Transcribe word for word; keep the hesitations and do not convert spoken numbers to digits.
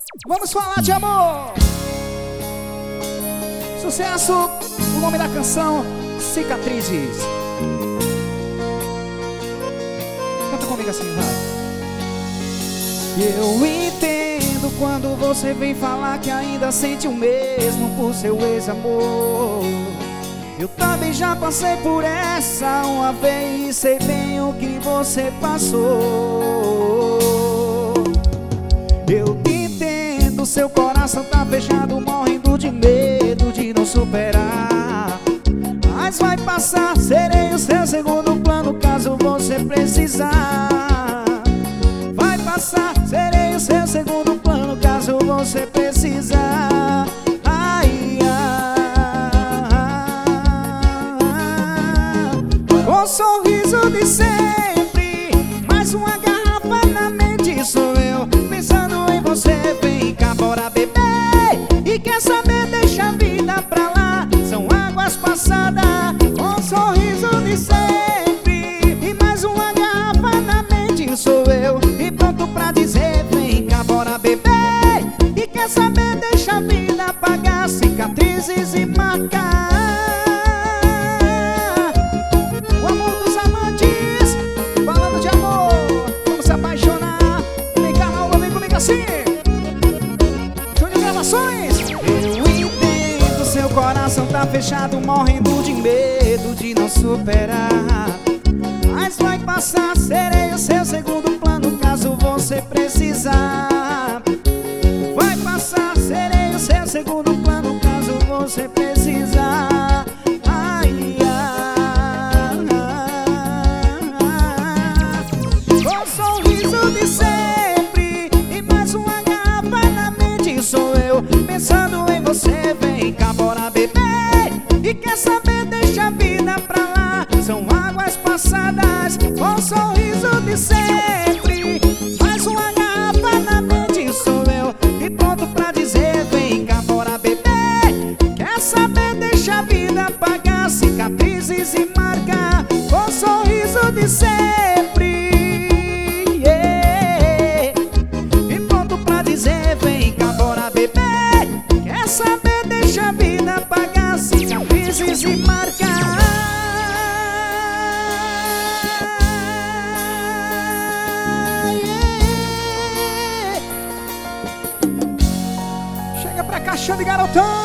Vamos falar de amor. Sucesso, o nome da canção, Cicatrizes. Canta comigo assim, vai. Eu entendo quando você vem falar que ainda sente o mesmo por seu ex-amor. Eu também já passei por essa uma vez e sei bem o que você passou. Eu te entendo, seu coração tá fechado, morrendo de medo de não superar. Mas vai passar, serei o seu segundo plano caso você precisar. Vai passar, serei o seu segundo plano caso você precisar. Ai, ai, com um sorriso de sempre, mais uma garrafa na mente sou eu, pensando em você. Vem cá, bora beber. E quer saber, deixa a vida pra lá, são águas passadas. Com um sorriso de sempre e mais uma garrafa na mente sou eu, e pronto pra dizer, vem cá, bora beber. E quer saber, deixa a vida apagar cicatrizes e marcar o amor dos amantes. Falando de amor, vamos se apaixonar. Vem cá, Laura, vem comigo assim. Júnior Gravações. Eu entendo, seu coração tá fechado, morrendo de medo de não superar. Mas vai passar, serei o seu segundo plano caso você precisar. Vai passar, serei o seu segundo plano caso você precisar. Ai, ai, ai, com um sorriso de sempre e mais uma garrafa na mente sou eu, pensando em você. Vem cá, bora beber. E quer saber, deixa a vida pra lá, são águas passadas. Com um sorriso de sempre, mais uma garrafa na mente sou eu, e pronto pra dizer, vem cá, bora beber. Quer saber, deixa a vida apagar cicatrizes e marcar. Com um sorriso de sempre, yeah. E pronto pra dizer, vem cá, bora beber. Quer saber, deixa a vida apagar cicatrizes e marcar. Chega pra cá, chame garotão.